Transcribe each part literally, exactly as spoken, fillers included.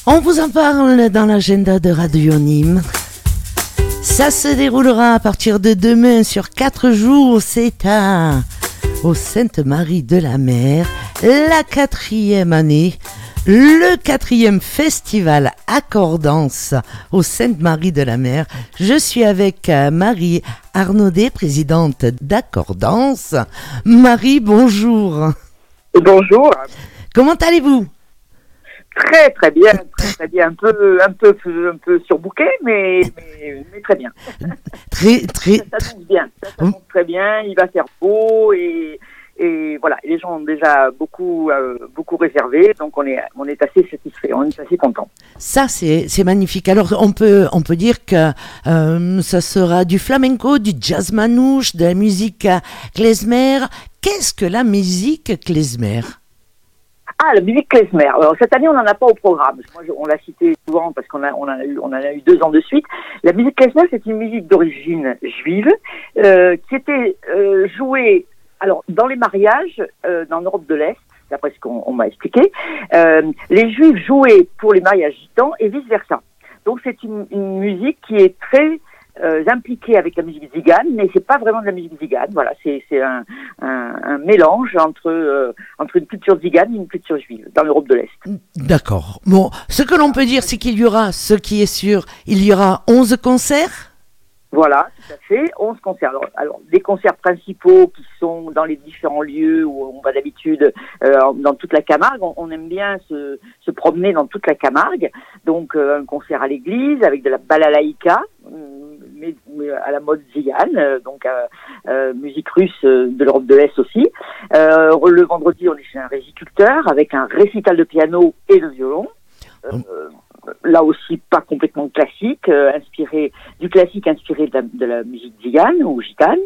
On vous en parle dans l'agenda de Radio Nîmes. Ça se déroulera à partir de demain sur quatre jours. C'est à au Sainte-Marie de la Mer, la quatrième année, le quatrième festival Accordance au Sainte-Marie de la Mer. Je suis avec Marie Arnaudet, présidente d'Accordance. Marie, bonjour. Bonjour. Comment allez-vous ? Très très bien, très très bien, un peu un peu un peu surbooké, mais, mais mais très bien. Très très. Ça s'annonce bien, ça s'annonce très bien. Il va faire beau et et voilà, les gens ont déjà beaucoup euh, beaucoup réservé, donc on est on est assez satisfait, on est assez content. Ça c'est c'est magnifique. Alors on peut on peut dire que euh, ça sera du flamenco, du jazz manouche, de la musique klezmer. Qu'est-ce que la musique klezmer ? Ah, la musique klezmer. Alors cette année, on n'en a pas au programme. Moi, je, on l'a cité souvent parce qu'on a, on a eu, on en a eu deux ans de suite. La musique klezmer, c'est une musique d'origine juive euh, qui était euh, jouée, alors dans les mariages, euh, dans l'Europe de l'Est, d'après ce qu'on on m'a expliqué. Euh, les Juifs jouaient pour les mariages gitans et vice versa. Donc c'est une, une musique qui est très Euh, impliqué avec la musique zigane, mais c'est pas vraiment de la musique zigane. Voilà, c'est c'est un, un, un mélange entre euh, entre une culture zigane et une culture juive dans l'Europe de l'Est. D'accord. Bon, ce que l'on peut dire, c'est qu'il y aura, ce qui est sûr, il y aura onze concerts. Voilà, tout à fait, onze concerts. Alors, alors, des concerts principaux qui sont dans les différents lieux où on va d'habitude euh, dans toute la Camargue. On, on aime bien se, se promener dans toute la Camargue. Donc, euh, un concert à l'église avec de la balalaïka, mais, mais à la mode zigane, euh, donc euh, euh, musique russe euh, de l'Europe de l'Est aussi. Euh, le vendredi, on est chez un réciculteur avec un récital de piano et de violon. Euh, là aussi pas complètement classique, euh, inspiré du classique inspiré de la, de la musique zigane ou gitane.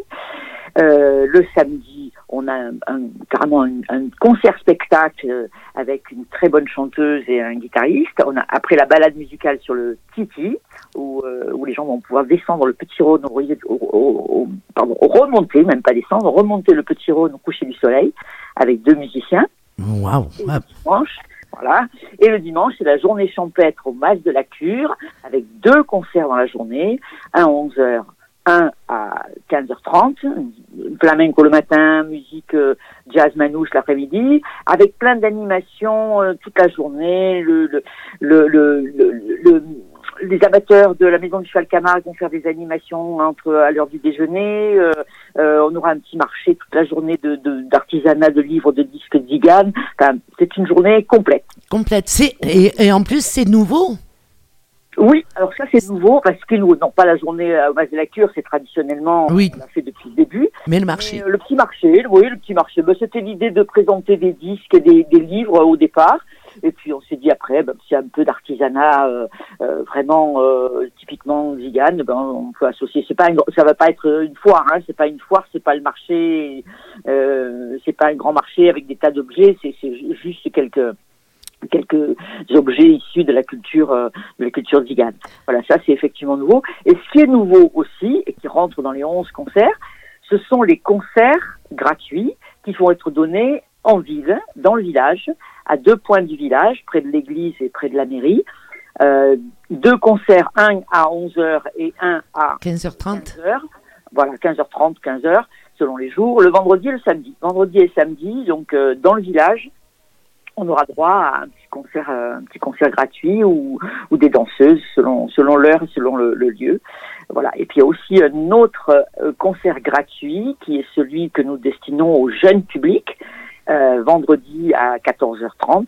Euh, le samedi, on a un, un, carrément un, un concert-spectacle euh, avec une très bonne chanteuse et un guitariste. On a après la balade musicale sur le Titi, où, euh, où les gens vont pouvoir descendre le Petit Rhône, au, au, au, pardon, remonter, même pas descendre, remonter le Petit Rhône au coucher du soleil avec deux musiciens. Waouh. Wow. Voilà. Et le dimanche, c'est la journée champêtre au Mas de la Cure, avec deux concerts dans la journée, un à onze heures, un à quinze heures trente, flamenco le matin, musique euh, jazz manouche l'après-midi, avec plein d'animations euh, toute la journée. Le, le, le, le, le, le, les amateurs de la Maison du Cheval Camargue vont faire des animations entre à l'heure du déjeuner. Euh, euh, on aura un petit marché toute la journée de, de, d'artisanat, de livres, de disques zigane. Enfin, c'est une journée complète. Complète. C'est, et, et en plus, c'est nouveau. Oui, alors ça c'est nouveau parce que nous, non pas la journée au Mas de la Cure, c'est traditionnellement, oui. On l'a fait depuis le début. Mais le marché. Mais, euh, le petit marché, oui, le petit marché. Ben, c'était l'idée de présenter des disques et des, des livres au départ. Et puis on s'est dit après, ben, s'il y a un peu d'artisanat euh, euh, vraiment euh, typiquement zigane, ben on peut associer. C'est pas une, ça va pas être une foire, hein, c'est pas une foire, c'est pas le marché, euh, c'est pas un grand marché avec des tas d'objets, c'est, c'est juste quelques quelques objets issus de la culture euh, de la culture zigane. Voilà, ça c'est effectivement nouveau. Et ce qui est nouveau aussi et qui rentre dans les onze concerts, ce sont les concerts gratuits qui vont être donnés en ville, dans le village, à deux points du village, près de l'église et près de la mairie. Euh, deux concerts, un à onze heures et un à quinze heures trente. quinze heures. Voilà, quinze heures trente, quinze heures, selon les jours. Le vendredi et le samedi. Vendredi et samedi, donc euh, dans le village, on aura droit à un petit concert, euh, un petit concert gratuit ou, ou des danseuses selon selon l'heure et selon le, le lieu. Voilà. Et puis il y a aussi un autre euh, concert gratuit qui est celui que nous destinons au jeune public. Euh, vendredi à quatorze heures trente,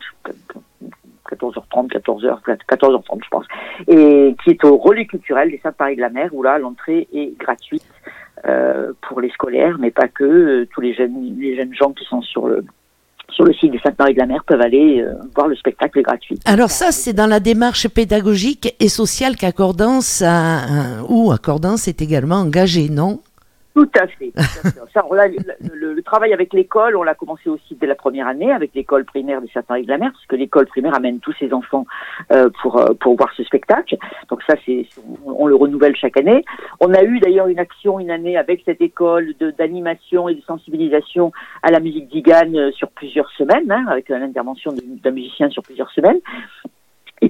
quatorze heures trente, quatorze heures, quatorze heures trente je pense, et qui est au relais culturel des Sainte-Marie de la Mer, où là l'entrée est gratuite euh, pour les scolaires, mais pas que, euh, tous les jeunes, les jeunes gens qui sont sur le sur le site des Sainte-Marie de la Mer peuvent aller euh, voir le spectacle gratuit. Alors ça, c'est dans la démarche pédagogique et sociale qu'Accordance a, euh, où Accordance est également engagée, non ? Tout à fait. Tout à fait. Ça, là, le, le, le travail avec l'école, on l'a commencé aussi dès la première année avec l'école primaire des Sainte-Marie de la Mer, parce que l'école primaire amène tous ses enfants euh, pour euh, pour voir ce spectacle. Donc ça, c'est on, on le renouvelle chaque année. On a eu d'ailleurs une action une année avec cette école de, d'animation et de sensibilisation à la musique zigane sur plusieurs semaines, hein, avec l'intervention d'un musicien sur plusieurs semaines. Et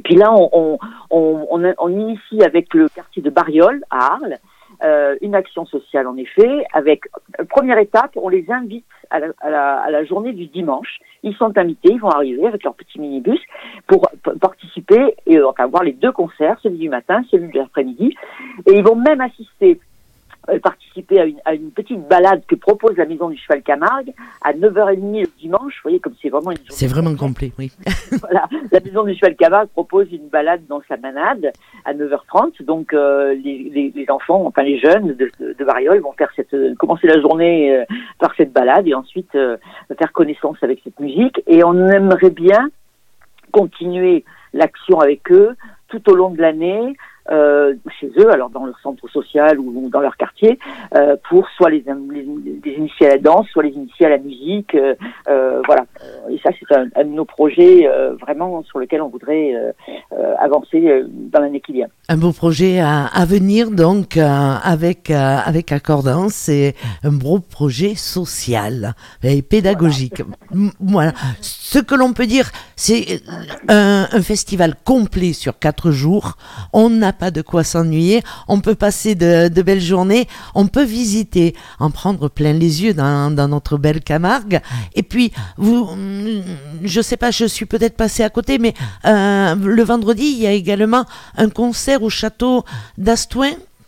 puis là, on, on, on, on, on initie avec le quartier de Bariol à Arles euh, une action sociale en effet. Avec première étape, on les invite à la, à la, à la journée du dimanche. Ils sont invités, ils vont arriver avec leur petit minibus pour p- participer et euh, enfin, voir les deux concerts, celui du matin, celui de l'après-midi. Et ils vont même assister, euh, participer à une, à une petite balade que propose la Maison du Cheval Camargue à neuf heures trente le dimanche. Vous voyez, comme c'est vraiment une journée. C'est vraiment complet, oui. Voilà, la Maison du Cheval Camargue propose une balade dans sa manade à neuf heures trente. Donc euh, les, les, les enfants, enfin les jeunes de, de, de Bariol vont faire cette, euh, commencer la journée euh, par cette balade et ensuite euh, faire connaissance avec cette musique. Et on aimerait bien continuer l'action avec eux tout au long de l'année. Euh, chez eux, alors dans leur centre social ou, ou dans leur quartier, euh, pour soit les, les, les initier à la danse, soit les initier à la musique, euh, euh, voilà. Et ça, c'est un, un de nos projets euh, vraiment sur lequel on voudrait euh, euh, avancer euh, dans l'année qui vient. Un beau projet à, à venir donc euh, avec euh, avec Accordance, c'est un beau projet social et pédagogique. Voilà. Voilà. Ce que l'on peut dire, c'est un, un festival complet sur quatre jours. On n'a pas de quoi s'ennuyer. On peut passer de, de belles journées. On peut visiter, en prendre plein les yeux dans, dans notre belle Camargue. Et puis, vous, je sais pas, je suis peut-être passée à côté, mais euh, le vendredi, il y a également un concert au château d'Astouin.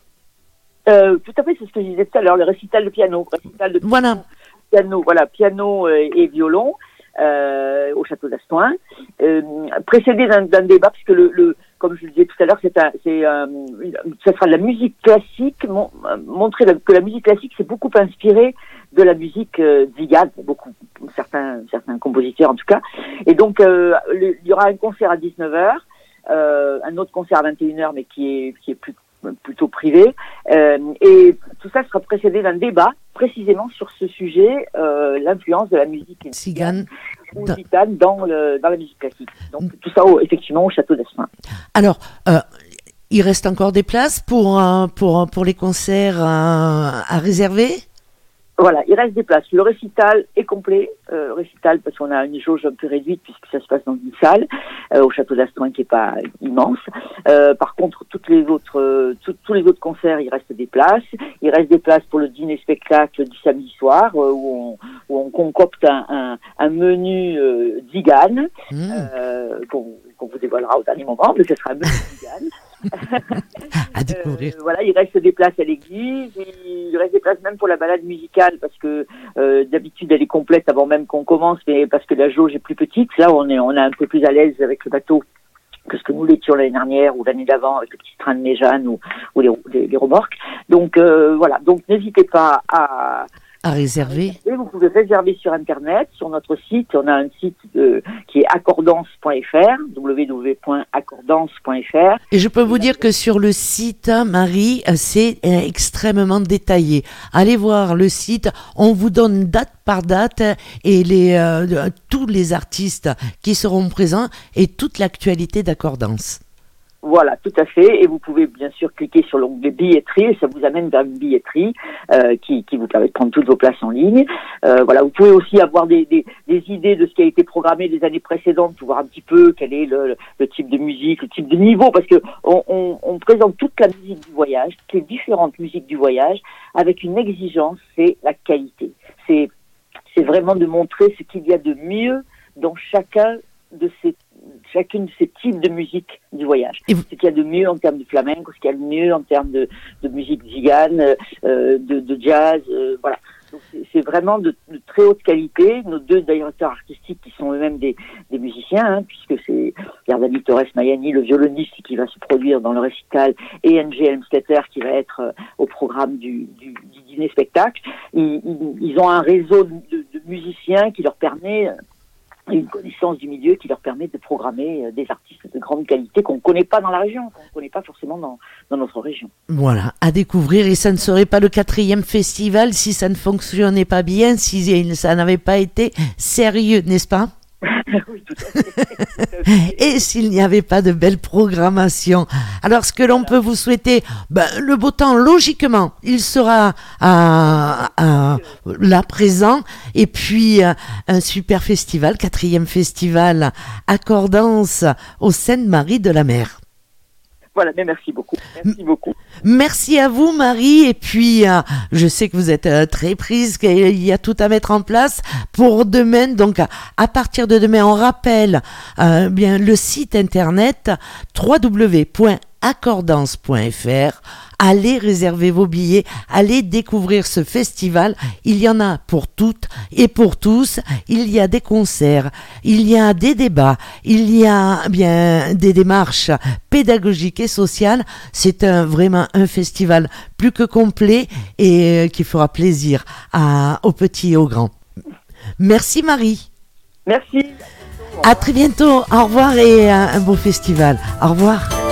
Euh, tout à fait, c'est ce que je disais tout à l'heure, le récital de piano. Récital de voilà. Piano, voilà, piano et, et violon euh, au château d'Astouin, euh, précédé d'un, d'un débat, puisque le, le, comme je le disais tout à l'heure, c'est un, c'est un, ça sera de la musique classique, mon, montrer la, que la musique classique s'est beaucoup inspirée de la musique euh, zigane, beaucoup, certains, certains compositeurs en tout cas. Et donc, euh, le, il y aura un concert à dix-neuf heures, euh, un autre concert à vingt et une heures, mais qui est, qui est plus plutôt privé, euh, et tout ça sera précédé d'un débat précisément sur ce sujet, euh, l'influence de la musique Cigane ou gitane dans, le, dans la musique classique. Donc tout ça au, effectivement au château d'Astouin. Alors, euh, il reste encore des places pour, euh, pour, pour les concerts euh, à réserver ? Voilà, il reste des places. Le récital est complet. Euh, récital parce qu'on a une jauge un peu réduite puisque ça se passe dans une salle euh, au château d'Astouin qui est pas immense. Euh, par contre, toutes les autres, euh, tout, tous les autres concerts, il reste des places. Il reste des places pour le dîner spectacle du samedi soir euh, où, on, où on concocte un, un, un menu euh, zigane mmh. euh, qu'on, qu'on vous dévoilera au dernier moment, mais ce sera un menu zigane. à découvrir. Euh, voilà, il reste des places à l'église, il reste des places même pour la balade musicale parce que euh, d'habitude elle est complète avant même qu'on commence, mais parce que la jauge est plus petite. Là, on est on est un peu plus à l'aise avec le bateau que ce que nous l'étions l'année dernière ou l'année d'avant avec le petit train de Méjeanne ou, ou les, les, les remorques. Donc euh, voilà, donc n'hésitez pas à à réserver. Vous pouvez réserver sur Internet, sur notre site. On a un site euh, qui est accordance point f r, w w w point accordance point f r. Et je peux vous dire que sur le site, Marie, c'est extrêmement détaillé. Allez voir le site, on vous donne date par date et les, euh, tous les artistes qui seront présents et toute l'actualité d'Accordance. Voilà, tout à fait. Et vous pouvez bien sûr cliquer sur l'onglet billetterie et ça vous amène vers une billetterie euh, qui, qui vous permet de prendre toutes vos places en ligne. Euh, voilà, vous pouvez aussi avoir des, des, des idées de ce qui a été programmé les années précédentes pour voir un petit peu quel est le, le type de musique, le type de niveau, parce que on, on, on présente toute la musique du voyage, toutes les différentes musiques du voyage, avec une exigence, c'est la qualité. C'est, c'est vraiment de montrer ce qu'il y a de mieux dans chacun de ces chacune de ces types de musique du voyage. Vous... Ce qu'il y a de mieux en termes de flamenco, ce qu'il y a de mieux en termes de, de musique zigane, euh, de, de jazz, euh, voilà. Donc c'est, c'est vraiment de, de très haute qualité. Nos deux directeurs artistiques qui sont eux-mêmes des, des musiciens, hein, puisque c'est Gardani Torres Mayani, le violoniste qui va se produire dans le récital, et N G Elmstetter qui va être euh, au programme du, du, du dîner spectacle. Ils, ils, ils ont un réseau de, de, de musiciens qui leur permet... Euh, une connaissance du milieu qui leur permet de programmer des artistes de grande qualité qu'on ne connaît pas dans la région, qu'on ne connaît pas forcément dans, dans notre région. Voilà, à découvrir, et ça ne serait pas le quatrième festival si ça ne fonctionnait pas bien, si ça n'avait pas été sérieux, n'est-ce pas ? Oui, tout à fait. Et et s'il n'y avait pas de belle programmation. Alors, ce que l'on peut vous souhaiter, ben, le beau temps, logiquement, il sera à, à, là présent. Et puis, euh, un super festival, quatrième festival Accordance au Sainte-Marie de la Mer. Voilà, mais merci beaucoup. Merci beaucoup. Merci à vous, Marie. Et puis, euh, je sais que vous êtes euh, très prise, qu'il y a tout à mettre en place pour demain. Donc, à, à partir de demain, on rappelle euh, bien le site internet w w w point accordance point f r. Allez réserver vos billets, allez découvrir ce festival. Il y en a pour toutes et pour tous. Il y a des concerts, il y a des débats, il y a bien des démarches pédagogiques et sociales. C'est un, vraiment un festival plus que complet et euh, qui fera plaisir à, aux petits et aux grands. Merci Marie. Merci. À très bientôt. Au revoir et euh, un beau festival. Au revoir.